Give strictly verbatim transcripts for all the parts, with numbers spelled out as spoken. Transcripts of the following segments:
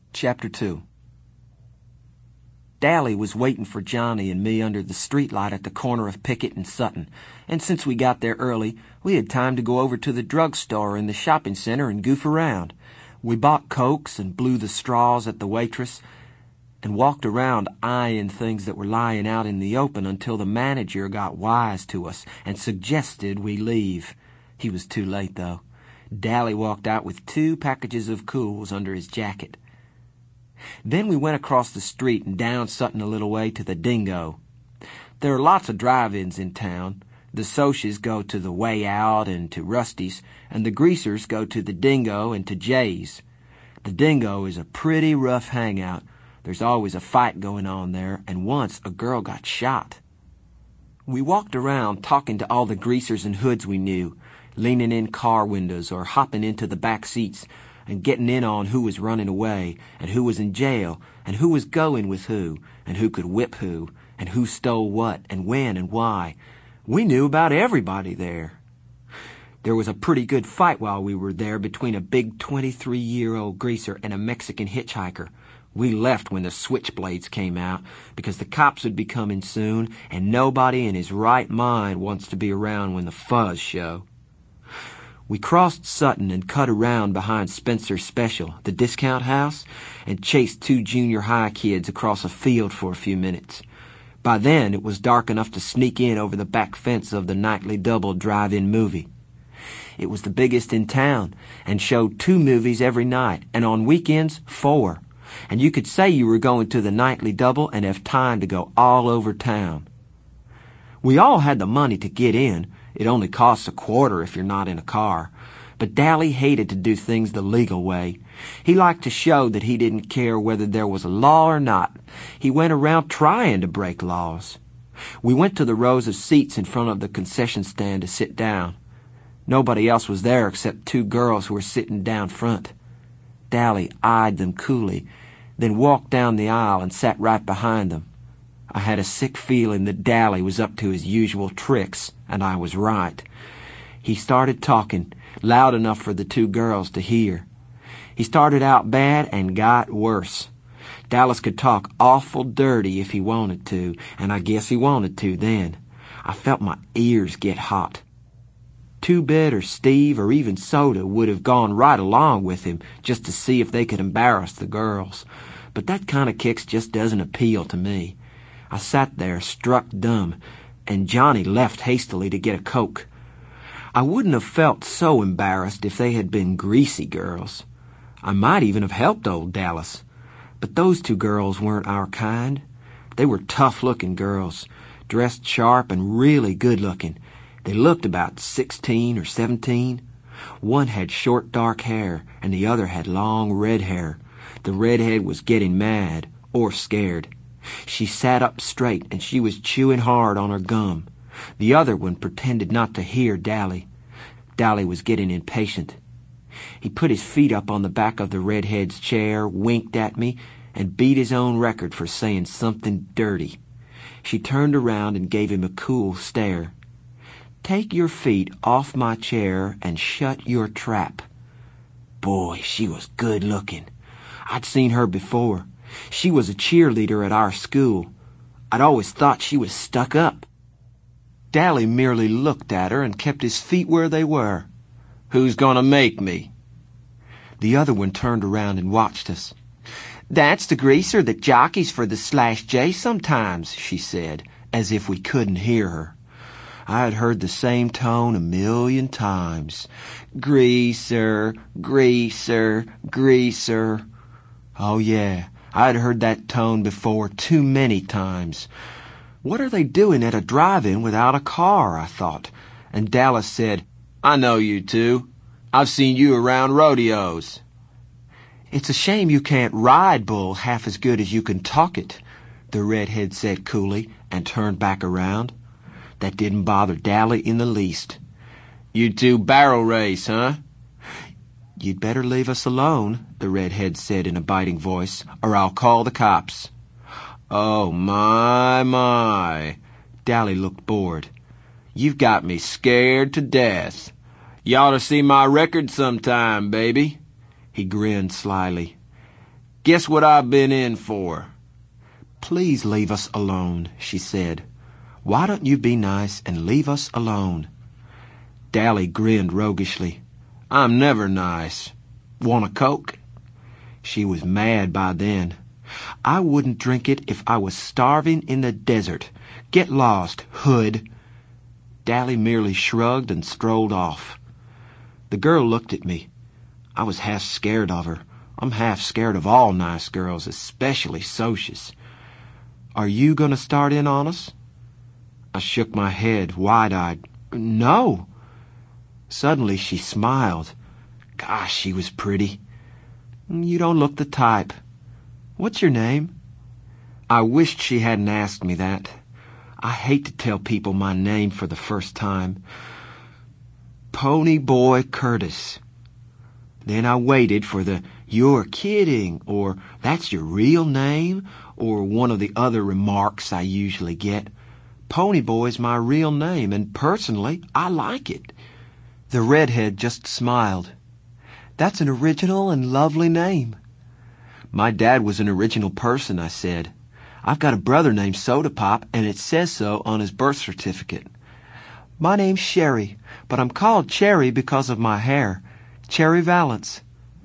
Chapter two. Dally was waiting for Johnny and me under the streetlight at the corner of Pickett and Sutton, and since we got there early, we had time to go over to the drugstore in the shopping center and goof around. We bought Cokes and blew the straws at the waitress and walked around eyeing things that were lying out in the open until the manager got wise to us and suggested we leave. He was too late, though. Dally walked out with two packages of Cools under his jacket. Then we went across the street and down Sutton a little way to the Dingo. There are lots of drive-ins in town. The Socs go to the Way Out and to Rusty's, and the Greasers go to the Dingo and to Jay's. The Dingo is a pretty rough hangout. There's always a fight going on there, and once a girl got shot. We walked around talking to all the greasers and hoods we knew, leaning in car windows or hopping into the back seats, and getting in on who was running away, and who was in jail, and who was going with who, and who could whip who, and who stole what, and when, and why. We knew about everybody there. There was a pretty good fight while we were there between a big twenty-three-year-old greaser and a Mexican hitchhiker. We left when the switchblades came out, because the cops would be coming soon, and nobody in his right mind wants to be around when the fuzz show. We crossed Sutton and cut around behind Spencer's Special, the discount house, and chased two junior high kids across a field for a few minutes. By then, it was dark enough to sneak in over the back fence of the Nightly Double drive-in movie. It was the biggest in town, and showed two movies every night, and on weekends, four. And you could say you were going to the Nightly Double and have time to go all over town. We all had the money to get in. It only costs a quarter if you're not in a car. But Dally hated to do things the legal way. He liked to show that he didn't care whether there was a law or not. He went around trying to break laws. We went to the rows of seats in front of the concession stand to sit down. Nobody else was there except two girls who were sitting down front. Dally eyed them coolly, then walked down the aisle and sat right behind them. I had a sick feeling that Dally was up to his usual tricks, and I was right. He started talking, loud enough for the two girls to hear. He started out bad and got worse. Dallas could talk awful dirty if he wanted to, and I guess he wanted to then. I felt my ears get hot. Two-Bit or Steve or even Soda would have gone right along with him just to see if they could embarrass the girls. But that kind of kicks just doesn't appeal to me. I sat there, struck dumb, and Johnny left hastily to get a Coke. I wouldn't have felt so embarrassed if they had been greasy girls. I might even have helped old Dallas. But those two girls weren't our kind. They were tough-looking girls, dressed sharp and really good-looking. They looked about sixteen or seventeen. One had short dark hair, and the other had long red hair. The redhead was getting mad, or scared. She sat up straight, and she was chewing hard on her gum. The other one pretended not to hear Dally. Dally was getting impatient. He put his feet up on the back of the redhead's chair, winked at me, and beat his own record for saying something dirty. She turned around and gave him a cool stare. "Take your feet off my chair and shut your trap." Boy, she was good-looking. I'd seen her before. She was a cheerleader at our school. I'd always thought she was stuck up. Dally merely looked at her and kept his feet where they were. "Who's gonna make me?" The other one turned around and watched us. "That's the greaser that jockeys for the Slash J sometimes," she said, as if we couldn't hear her. I had heard the same tone a million times. Greaser, greaser, greaser. Oh, yeah. I'd heard that tone before too many times. What are they doing at a drive-in without a car, I thought. And Dallas said, "I know you two. I've seen you around rodeos." "It's a shame you can't ride bull half as good as you can talk it," the redhead said coolly and turned back around. That didn't bother Dally in the least. "You two barrel race, huh?" "You'd better leave us alone," the redhead said in a biting voice, "or I'll call the cops." "Oh, my, my." Dally looked bored. "You've got me scared to death. You ought to see my record sometime, baby." He grinned slyly. Guess what I've been in for? Please leave us alone, she said. Why don't you be nice and leave us alone? Dally grinned roguishly. I'm never nice. Want a Coke? She was mad by then. I wouldn't drink it if I was starving in the desert. Get lost, hood. Dally merely shrugged and strolled off. The girl looked at me. I was half scared of her. I'm half scared of all nice girls, especially socias. Are you going to start in on us? I shook my head, wide-eyed. No. Suddenly she smiled. Gosh, she was pretty. You don't look the type. What's your name? I wished she hadn't asked me that. I hate to tell people my name for the first time. Pony Boy Curtis. Then I waited for the, you're kidding, or that's your real name, or one of the other remarks I usually get. Pony Boy's my real name, and personally, I like it. The redhead just smiled. That's an original and lovely name. My dad was an original person, I said. I've got a brother named Soda Pop, and it says so on his birth certificate. My name's Sherry, but I'm called Cherry because of my hair. Cherry Valance.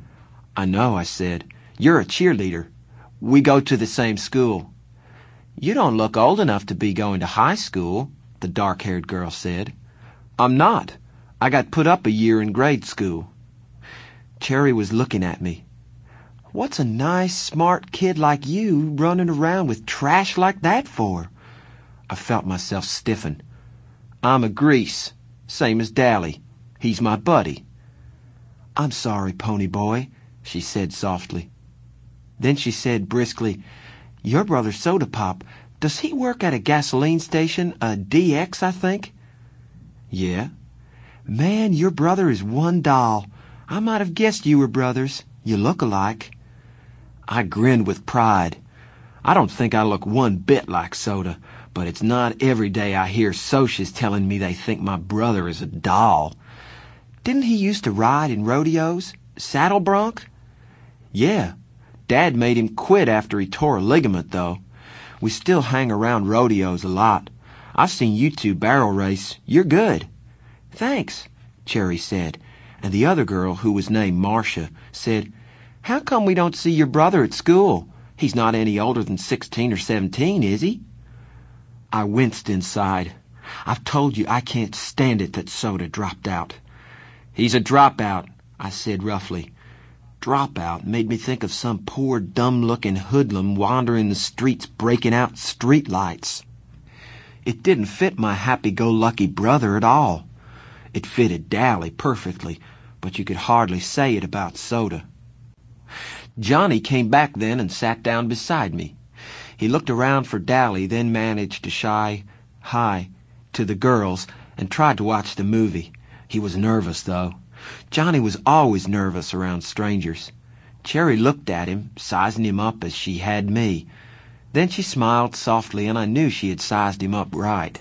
I know, I said. You're a cheerleader. We go to the same school. You don't look old enough to be going to high school, the dark-haired girl said. I'm not. I got put up a year in grade school. Cherry was looking at me. What's a nice, smart kid like you running around with trash like that for? I felt myself stiffen. I'm a grease, same as Dally. He's my buddy. I'm sorry, Pony Boy, she said softly. Then she said briskly, Your brother Soda Pop, does he work at a gasoline station, a D X, I think? Yeah. Man, your brother is one doll. I might have guessed you were brothers. You look alike. I grinned with pride. I don't think I look one bit like Soda, but it's not every day I hear socias telling me they think my brother is a doll. Didn't he used to ride in rodeos? Saddle bronc? Yeah. Dad made him quit after he tore a ligament, though. We still hang around rodeos a lot. I've seen you two barrel race. You're good. Thanks, Cherry said, and the other girl, who was named Marcia, said, How come we don't see your brother at school? He's not any older than sixteen or seventeen, is he? I winced inside. I've told you I can't stand it that Soda dropped out. He's a dropout, I said roughly. Dropout made me think of some poor dumb-looking hoodlum wandering the streets breaking out street lights. It didn't fit my happy-go-lucky brother at all. It fitted Dally perfectly, but you could hardly say it about Soda. Johnny came back then and sat down beside me. He looked around for Dally, then managed to shy hi to the girls and tried to watch the movie. He was nervous, though. Johnny was always nervous around strangers. Cherry looked at him, sizing him up as she had me. Then she smiled softly, and I knew she had sized him up right.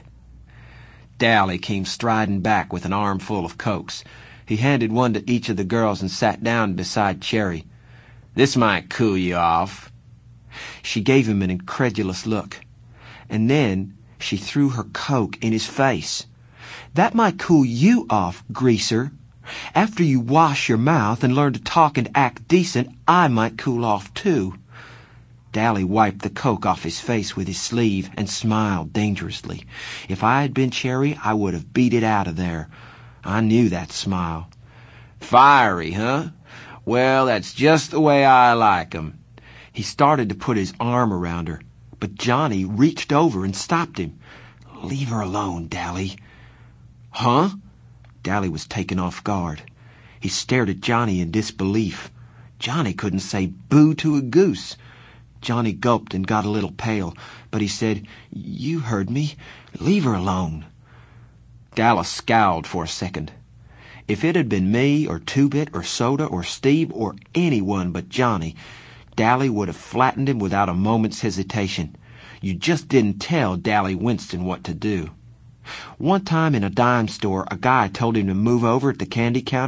Dally came striding back with an armful of Cokes. He handed one to each of the girls and sat down beside Cherry. This might cool you off. She gave him an incredulous look. And then she threw her Coke in his face. That might cool you off, greaser. After you wash your mouth and learn to talk and act decent, I might cool off too. Dally wiped the Coke off his face with his sleeve and smiled dangerously. If I had been Cherry, I would have beat it out of there. I knew that smile. Fiery, huh? Well, that's just the way I like 'em. He started to put his arm around her, but Johnny reached over and stopped him. Leave her alone, Dally. Huh? Dally was taken off guard. He stared at Johnny in disbelief. Johnny couldn't say boo to a goose. Johnny gulped and got a little pale, but he said, You heard me. Leave her alone. Dallas scowled for a second. If it had been me or Two-Bit or Soda or Steve or anyone but Johnny, Dally would have flattened him without a moment's hesitation. You just didn't tell Dally Winston what to do. One time in a dime store, a guy told him to move over at the candy counter.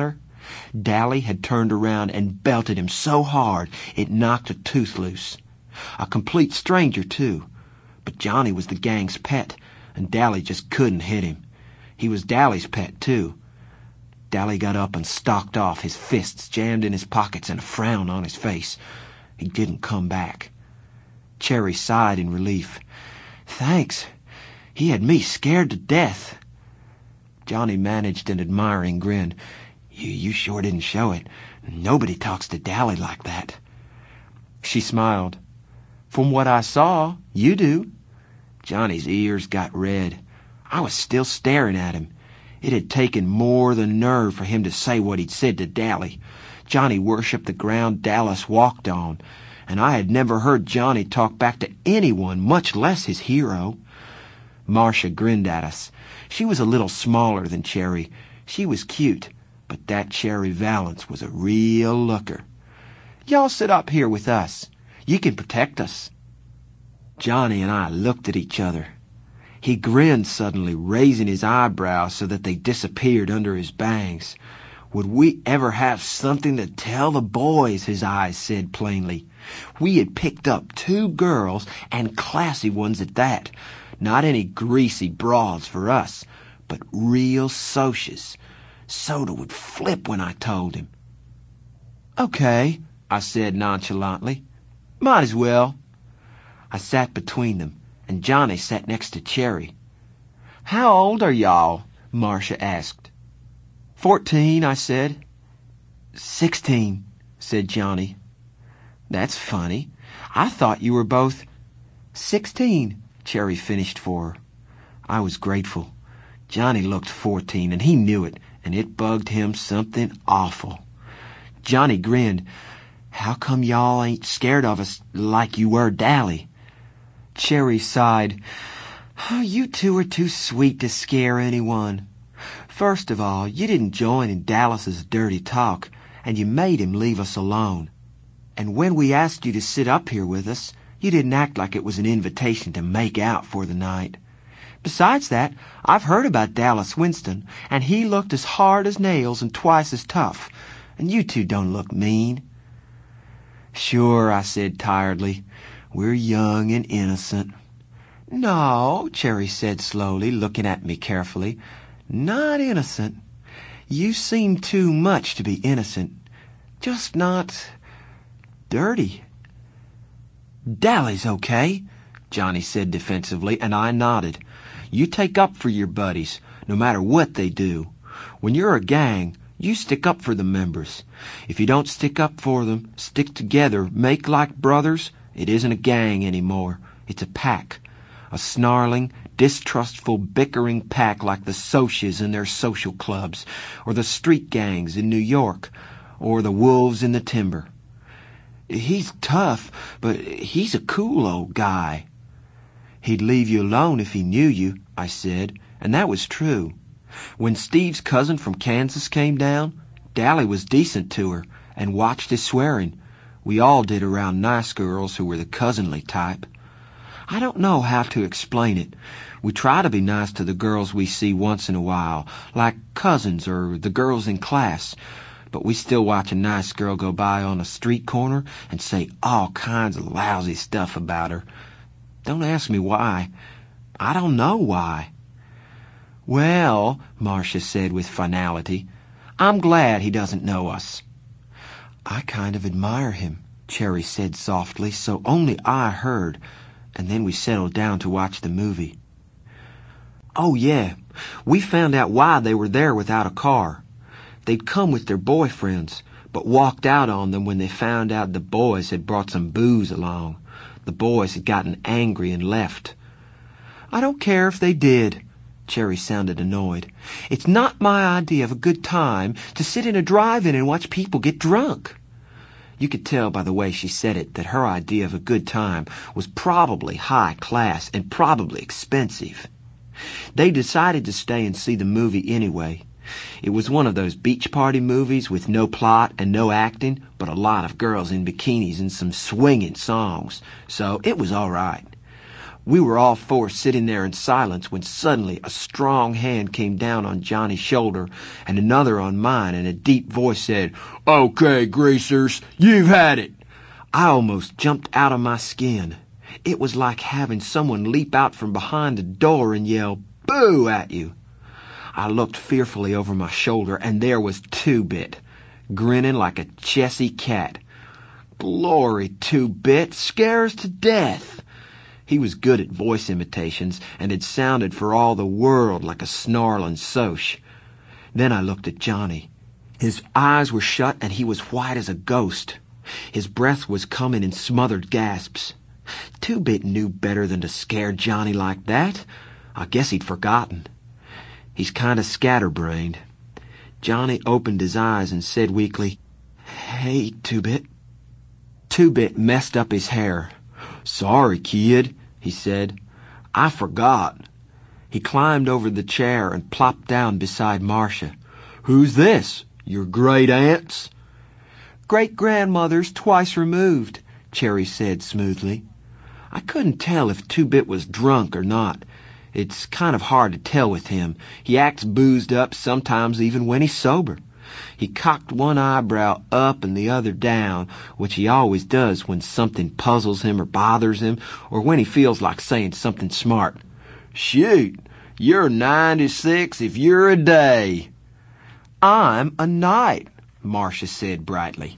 Dally had turned around and belted him so hard it knocked a tooth loose. A complete stranger, too. But Johnny was the gang's pet, and Dally just couldn't hit him. He was Dally's pet, too. Dally got up and stalked off, his fists jammed in his pockets and a frown on his face. He didn't come back. Cherry sighed in relief. Thanks. He had me scared to death. Johnny managed an admiring grin. You, you sure didn't show it. Nobody talks to Dally like that. She smiled. From what I saw, you do. Johnny's ears got red. I was still staring at him. It had taken more than nerve for him to say what he'd said to Dally. Johnny worshipped the ground Dallas walked on, and I had never heard Johnny talk back to anyone, much less his hero. Marcia grinned at us. She was a little smaller than Cherry. She was cute, but that Cherry Valance was a real looker. Y'all sit up here with us. You can protect us. Johnny and I looked at each other. He grinned suddenly, raising his eyebrows so that they disappeared under his bangs. Would we ever have something to tell the boys, his eyes said plainly. We had picked up two girls, and classy ones at that. Not any greasy broads for us, but real socias. Soda would flip when I told him. Okay, I said nonchalantly. Might as well. I sat between them, and Johnny sat next to Cherry. How old are y'all? Marcia asked. Fourteen, I said. Sixteen, said Johnny. That's funny. I thought you were both... Sixteen, Cherry finished for her. I was grateful. Johnny looked fourteen, and he knew it, and it bugged him something awful. Johnny grinned. How come y'all ain't scared of us like you were Dally? Cherry sighed. Oh, you two are too sweet to scare anyone. First of all, you didn't join in Dallas's dirty talk, and you made him leave us alone. And when we asked you to sit up here with us, you didn't act like it was an invitation to make out for the night. Besides that, I've heard about Dallas Winston, and he looked as hard as nails and twice as tough, and you two don't look mean. Sure, I said tiredly. We're young and innocent. No, Cherry said slowly, looking at me carefully. Not innocent. You seem too much to be innocent. Just not... dirty. Dally's okay, Johnny said defensively, and I nodded. You take up for your buddies, no matter what they do. When you're a gang, you stick up for the members. If you don't stick up for them, stick together, make like brothers, it isn't a gang anymore. It's a pack. A snarling, distrustful, bickering pack like the Socias in their social clubs, or the street gangs in New York, or the wolves in the timber. He's tough, but he's a cool old guy. He'd leave you alone if he knew you, I said, and that was true. When Steve's cousin from Kansas came down, Dally was decent to her and watched his swearing. We all did around nice girls who were the cousinly type. I don't know how to explain it. We try to be nice to the girls we see once in a while, like cousins or the girls in class, but we still watch a nice girl go by on a street corner and say all kinds of lousy stuff about her. Don't ask me why. I don't know why. Well, Marcia said with finality, I'm glad he doesn't know us. I kind of admire him, Cherry said softly, so only I heard, and then we settled down to watch the movie. Oh, yeah, we found out why they were there without a car. They'd come with their boyfriends, but walked out on them when they found out the boys had brought some booze along. The boys had gotten angry and left. I don't care if they did. Cherry sounded annoyed. It's not my idea of a good time to sit in a drive-in and watch people get drunk. You could tell by the way she said it that her idea of a good time was probably high class and probably expensive. They decided to stay and see the movie anyway. It was one of those beach party movies with no plot and no acting, but a lot of girls in bikinis and some swinging songs, so it was all right. We were all four sitting there in silence when suddenly a strong hand came down on Johnny's shoulder and another on mine, and a deep voice said, "Okay, greasers, you've had it." I almost jumped out of my skin. It was like having someone leap out from behind a door and yell, "Boo!" at you. I looked fearfully over my shoulder, and there was Two-Bit, grinning like a Chessy cat. Glory, Two-Bit, scare us to death. He was good at voice imitations, and it sounded for all the world like a snarling Soch. Then I looked at Johnny. His eyes were shut, and he was white as a ghost. His breath was coming in smothered gasps. Two-Bit knew better than to scare Johnny like that. I guess he'd forgotten. He's kind of scatterbrained. Johnny opened his eyes and said weakly, "Hey, Two-Bit." Two-Bit messed up his hair. "Sorry, kid," he said. "I forgot." He climbed over the chair and plopped down beside Marcia. "Who's this? Your great-aunts?" "Great-grandmothers twice removed," Cherry said smoothly. I couldn't tell if Two-Bit was drunk or not. It's kind of hard to tell with him. He acts boozed up sometimes even when he's sober. He cocked one eyebrow up and the other down, which he always does when something puzzles him or bothers him, or when he feels like saying something smart. "Shoot, you're ninety-six if you're a day." "I'm a night," Marcia said brightly.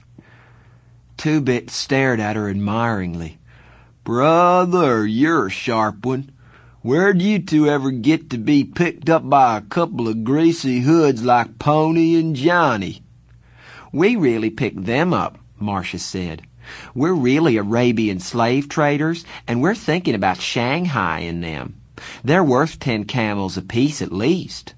Two-Bit stared at her admiringly. "Brother, you're a sharp one. Where'd you two ever get to be picked up by a couple of greasy hoods like Pony and Johnny?" "We really picked them up," Marcia said. "We're really Arabian slave traders, and we're thinking about Shanghaiing them. They're worth ten camels apiece at least."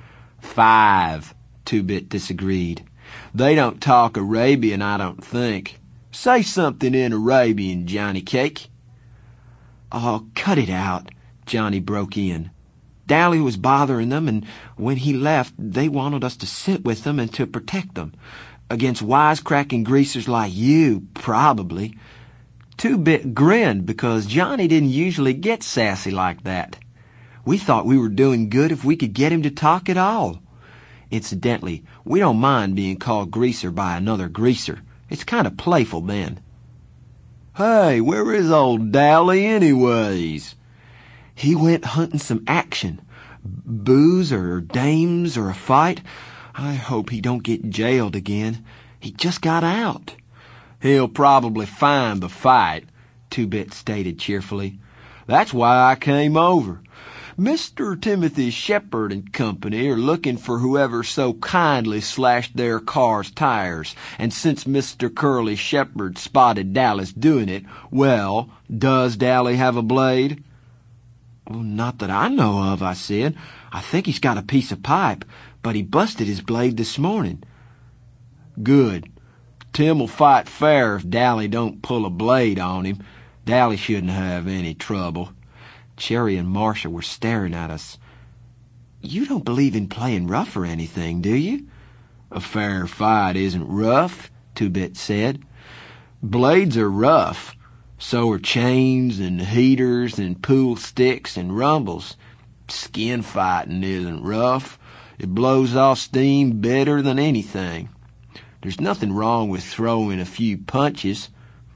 "Five," Two-Bit disagreed. "They don't talk Arabian, I don't think. Say something in Arabian, Johnny Cake." "Oh, cut it out," Johnny broke in. "Dally was bothering them, and when he left, they wanted us to sit with them and to protect them. Against wisecracking greasers like you, probably." Two-Bit grinned because Johnny didn't usually get sassy like that. We thought we were doing good if we could get him to talk at all. Incidentally, we don't mind being called greaser by another greaser. It's kind of playful then. "Hey, where is old Dally anyways?" "He went hunting some action. Booze or dames or a fight. I hope he don't get jailed again. He just got out." "He'll probably find the fight," Two-Bit stated cheerfully. "That's why I came over. Mister Timothy Shepard and Company are looking for whoever so kindly slashed their car's tires, and since Mister Curly Shepard spotted Dallas doing it, well, does Dally have a blade?" "Well, not that I know of," I said. "I think he's got a piece of pipe, but he busted his blade this morning." "Good. Tim'll fight fair if Dally don't pull a blade on him. Dally shouldn't have any trouble." Cherry and Marcia were staring at us. "You don't believe in playing rough or anything, do you?" "A fair fight isn't rough," Two-Bit said. "Blades are rough. So are chains and heaters and pool sticks and rumbles. Skin fighting isn't rough. It blows off steam better than anything. There's nothing wrong with throwing a few punches.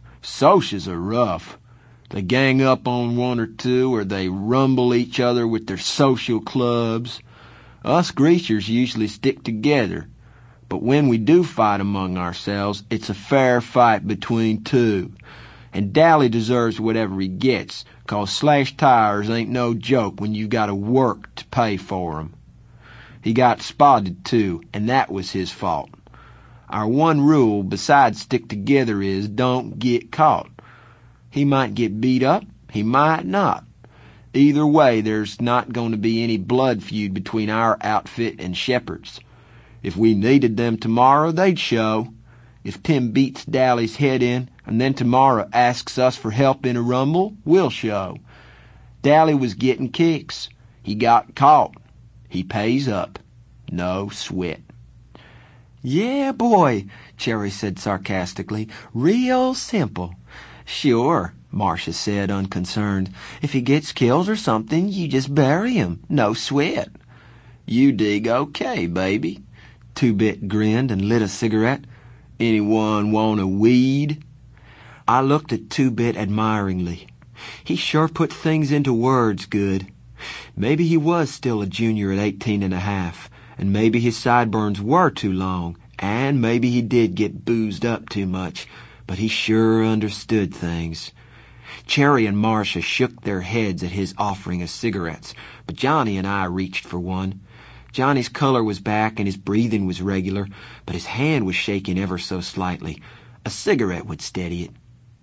Socs are rough. They gang up on one or two, or they rumble each other with their social clubs. Us greasers usually stick together, but when we do fight among ourselves, it's a fair fight between two. And Dally deserves whatever he gets, 'cause slashed tires ain't no joke when you gotta work to pay for 'em. He got spotted, too, and that was his fault. Our one rule, besides stick together, is don't get caught. He might get beat up, he might not. Either way, there's not going to be any blood feud between our outfit and Shepard's. If we needed them tomorrow, they'd show. If Tim beats Dally's head in, and then tomorrow asks us for help in a rumble, we'll show. Dally was getting kicks. He got caught. He pays up. No sweat." "Yeah, boy," Cherry said sarcastically. "Real simple. Sure, Marcia said, unconcerned. If he gets killed or something, you just bury him. No sweat. You dig okay, baby. Two-Bit grinned and lit a cigarette. Anyone want a weed? I looked at Two-Bit admiringly. He sure put things into words good. Maybe he was still a junior at eighteen and a half, and maybe his sideburns were too long, and maybe he did get boozed up too much, but he sure understood things. Cherry and Marcia shook their heads at his offering of cigarettes, but Johnny and I reached for one. Johnny's color was back and his breathing was regular, but his hand was shaking ever so slightly. A cigarette would steady it.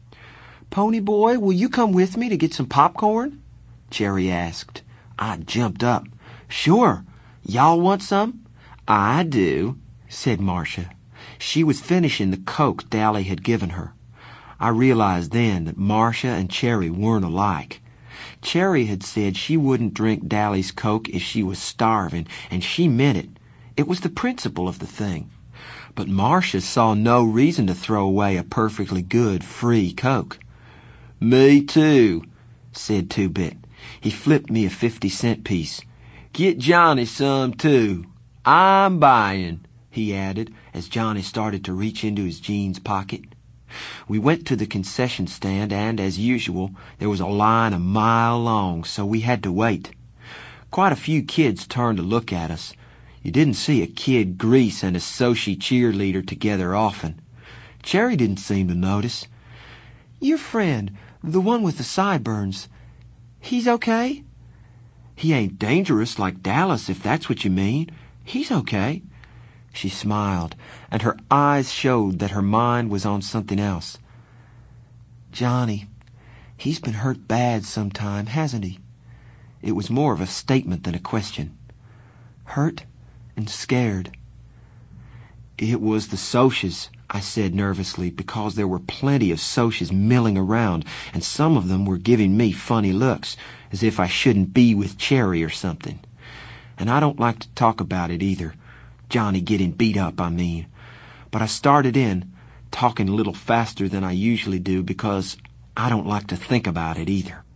"Pony boy, will you come with me to get some popcorn?" Cherry asked. I jumped up. "Sure. Y'all want some?" "I do," said Marcia. She was finishing the Coke Dally had given her. I realized then that Marcia and Cherry weren't alike. Cherry had said she wouldn't drink Dally's Coke if she was starving, and she meant it. It was the principle of the thing. But Marcia saw no reason to throw away a perfectly good, free Coke. "Me too," said Two-Bit. He flipped me a fifty-cent piece. "Get Johnny some, too. I'm buying," he added, as Johnny started to reach into his jeans pocket. We went to the concession stand, and, as usual, there was a line a mile long, so we had to wait. Quite a few kids turned to look at us. You didn't see a Kid Grease and a Sochi cheerleader together often. Cherry didn't seem to notice. "Your friend, the one with the sideburns, he's okay?" "He ain't dangerous like Dallas, if that's what you mean. He's okay." She smiled, and her eyes showed that her mind was on something else. "Johnny, he's been hurt bad sometime, hasn't he?" It was more of a statement than a question. "Hurt and scared." "It was the Socs," I said nervously, because there were plenty of Socs milling around, and some of them were giving me funny looks, as if I shouldn't be with Cherry or something. And I don't like to talk about it either. Johnny getting beat up, I mean. But I started in, talking a little faster than I usually do, because I don't like to think about it either.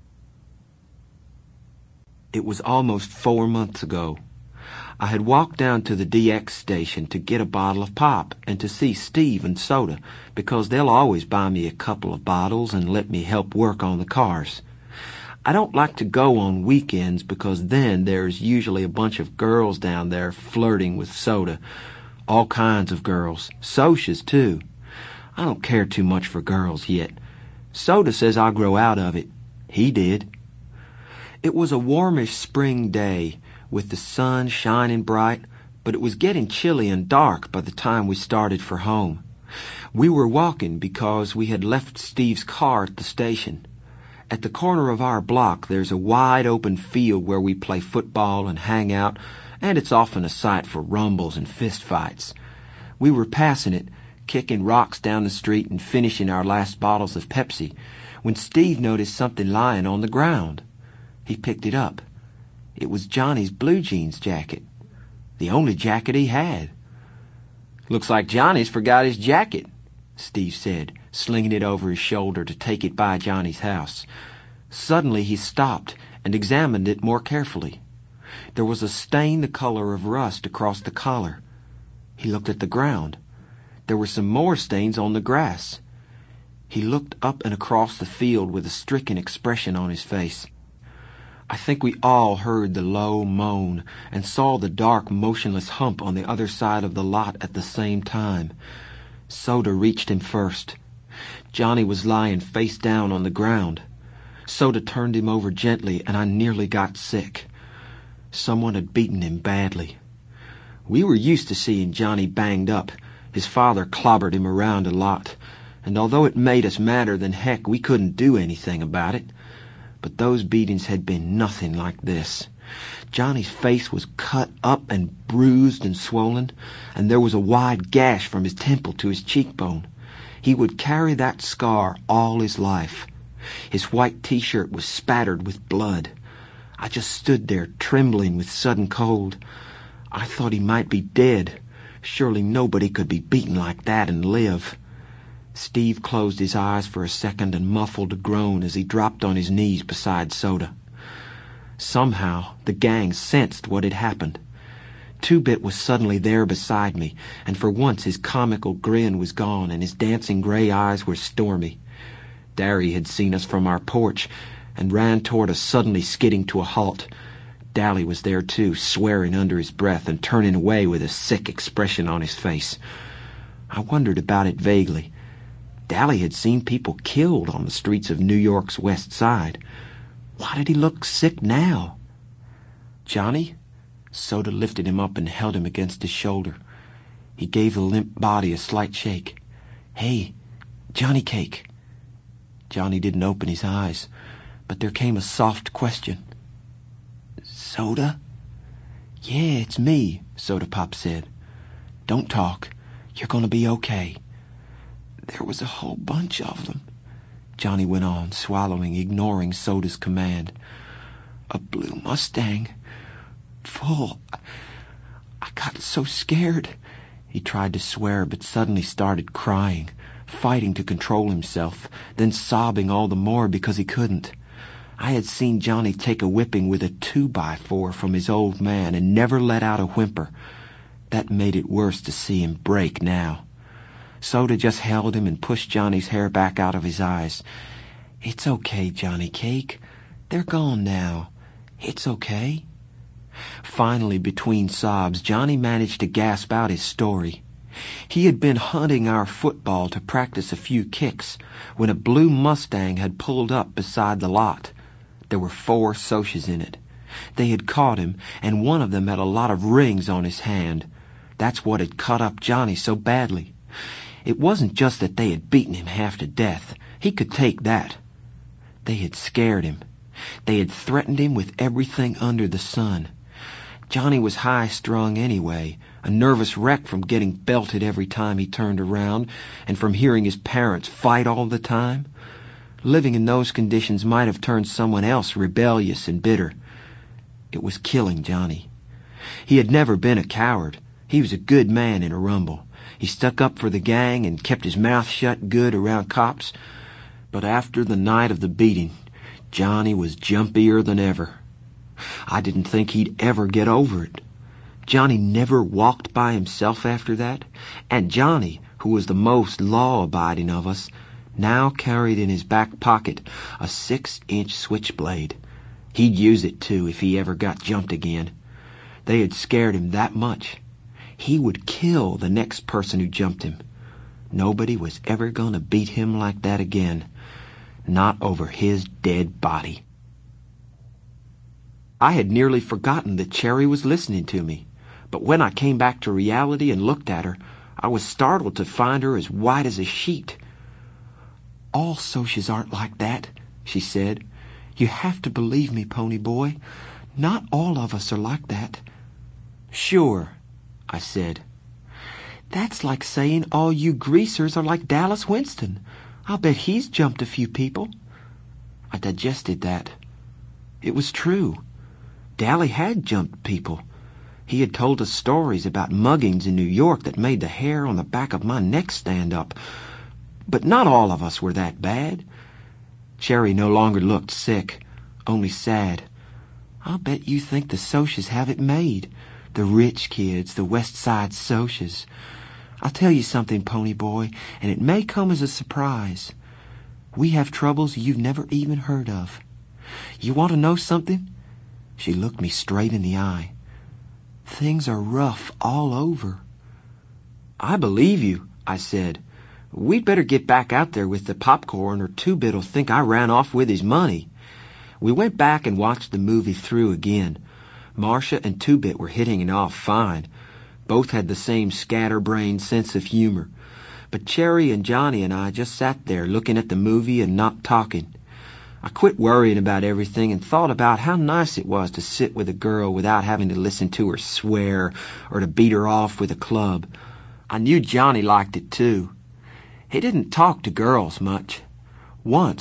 It was almost four months ago. I had walked down to the D X station to get a bottle of pop and to see Steve and Soda, because they'll always buy me a couple of bottles and let me help work on the cars. I don't like to go on weekends because then there's usually a bunch of girls down there flirting with Soda. All kinds of girls. Socs, too. I don't care too much for girls yet. Soda says I'll grow out of it. He did. It was a warmish spring day, with the sun shining bright, but it was getting chilly and dark by the time we started for home. We were walking because we had left Steve's car at the station. At the corner of our block there's a wide-open field where we play football and hang out, and it's often a site for rumbles and fistfights. We were passing it, kicking rocks down the street and finishing our last bottles of Pepsi, when Steve noticed something lying on the ground. He picked it up. It was Johnny's blue jeans jacket. The only jacket he had. "Looks like Johnny's forgot his jacket," Steve said, slinging it over his shoulder to take it by Johnny's house. Suddenly he stopped and examined it more carefully. There was a stain the color of rust across the collar. He looked at the ground. There were some more stains on the grass. He looked up and across the field with a stricken expression on his face. I think we all heard the low moan and saw the dark, motionless hump on the other side of the lot at the same time. Soda reached him first. Johnny was lying face down on the ground. Soda turned him over gently, and I nearly got sick. Someone had beaten him badly. We were used to seeing Johnny banged up. His father clobbered him around a lot, and although it made us madder than heck, we couldn't do anything about it. But those beatings had been nothing like this. Johnny's face was cut up and bruised and swollen, and there was a wide gash from his temple to his cheekbone. He would carry that scar all his life. His white T-shirt was spattered with blood. I just stood there trembling with sudden cold. I thought he might be dead. Surely nobody could be beaten like that and live. Steve closed his eyes for a second and muffled a groan as he dropped on his knees beside Soda. Somehow, the gang sensed what had happened. Two-Bit was suddenly there beside me, and for once his comical grin was gone and his dancing gray eyes were stormy. Darry had seen us from our porch and ran toward us, suddenly skidding to a halt. Dally was there too, swearing under his breath and turning away with a sick expression on his face. I wondered about it vaguely. Dally had seen people killed on the streets of New York's West Side. Why did he look sick now? "Johnny?" Soda lifted him up and held him against his shoulder. He gave the limp body a slight shake. "Hey, Johnny Cake." Johnny didn't open his eyes, but there came a soft question. "Soda?" "Yeah, it's me," Soda Pop said. "Don't talk. You're gonna be okay." "There was a whole bunch of them," Johnny went on, swallowing, ignoring Soda's command. "A blue Mustang. Full. I got so scared." He tried to swear, but suddenly started crying, fighting to control himself, then sobbing all the more because he couldn't. I had seen Johnny take a whipping with a two-by-four from his old man and never let out a whimper. That made it worse to see him break now. Soda just held him and pushed Johnny's hair back out of his eyes. "It's okay, Johnny Cake. They're gone now. It's okay." Finally, between sobs, Johnny managed to gasp out his story. He had been hunting our football to practice a few kicks when a blue Mustang had pulled up beside the lot. There were four Socs in it. They had caught him, and one of them had a lot of rings on his hand. That's what had cut up Johnny so badly. It wasn't just that they had beaten him half to death. He could take that. They had scared him. They had threatened him with everything under the sun. Johnny was high-strung anyway, a nervous wreck from getting belted every time he turned around and from hearing his parents fight all the time. Living in those conditions might have turned someone else rebellious and bitter. It was killing Johnny. He had never been a coward. He was a good man in a rumble. He stuck up for the gang and kept his mouth shut good around cops. But after the night of the beating, Johnny was jumpier than ever. I didn't think he'd ever get over it. Johnny never walked by himself after that, and Johnny, who was the most law-abiding of us, now carried in his back pocket a six-inch switchblade. He'd use it, too, if he ever got jumped again. They had scared him that much. He would kill the next person who jumped him. Nobody was ever going to beat him like that again. Not over his dead body. I had nearly forgotten that Cherry was listening to me, but when I came back to reality and looked at her, I was startled to find her as white as a sheet. "All Socs aren't like that," she said. "You have to believe me, Pony Boy. Not all of us are like that." "Sure," I said. "That's like saying all you greasers are like Dallas Winston. I'll bet he's jumped a few people." I digested that. It was true. Dally had jumped people. He had told us stories about muggings in New York that made the hair on the back of my neck stand up. But not all of us were that bad. Cherry no longer looked sick, only sad. "I'll bet you think the Socs have it made. The rich kids, the West Side Socs. I'll tell you something, Pony Boy, and it may come as a surprise. We have troubles you've never even heard of. You want to know something?" She looked me straight in the eye. "Things are rough all over." "I believe you," I said. "We'd better get back out there with the popcorn or Two-Bit'll think I ran off with his money." We went back and watched the movie through again. Marcia and Two-Bit were hitting it off fine. Both had the same scatterbrained sense of humor. But Cherry and Johnny and I just sat there looking at the movie and not talking. I quit worrying about everything and thought about how nice it was to sit with a girl without having to listen to her swear or to beat her off with a club. I knew Johnny liked it too. He didn't talk to girls much. Once,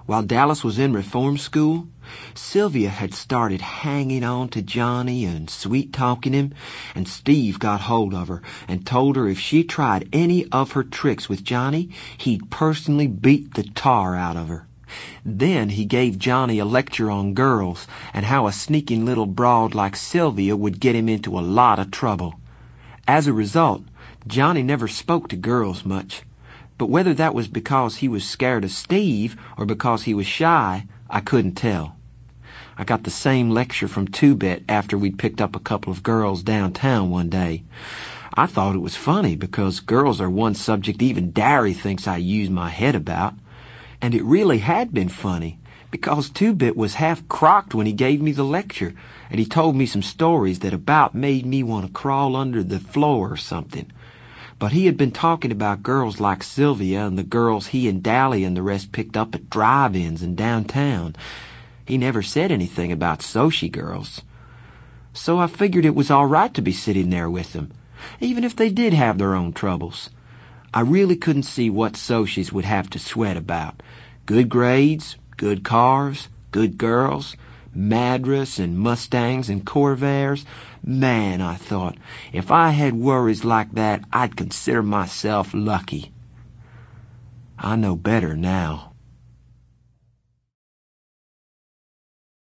While Dallas was in reform school, Sylvia had started hanging on to Johnny and sweet-talking him, and Steve got hold of her and told her if she tried any of her tricks with Johnny, he'd personally beat the tar out of her. Then he gave Johnny a lecture on girls and how a sneaking little broad like Sylvia would get him into a lot of trouble. As a result, Johnny never spoke to girls much. But whether that was because he was scared of Steve or because he was shy, I couldn't tell. I got the same lecture from Two-Bit after we'd picked up a couple of girls downtown one day. I thought it was funny because girls are one subject even Darry thinks I use my head about. And it really had been funny because Two-Bit was half crocked when he gave me the lecture, and he told me some stories that about made me want to crawl under the floor or something. But he had been talking about girls like Sylvia and the girls he and Dally and the rest picked up at drive-ins and downtown. He never said anything about Sochi girls. So I figured it was all right to be sitting there with them, even if they did have their own troubles. I really couldn't see what Sochis would have to sweat about. Good grades, good cars, good girls, Madras and Mustangs and Corvairs. Man, I thought, if I had worries like that, I'd consider myself lucky. I know better now.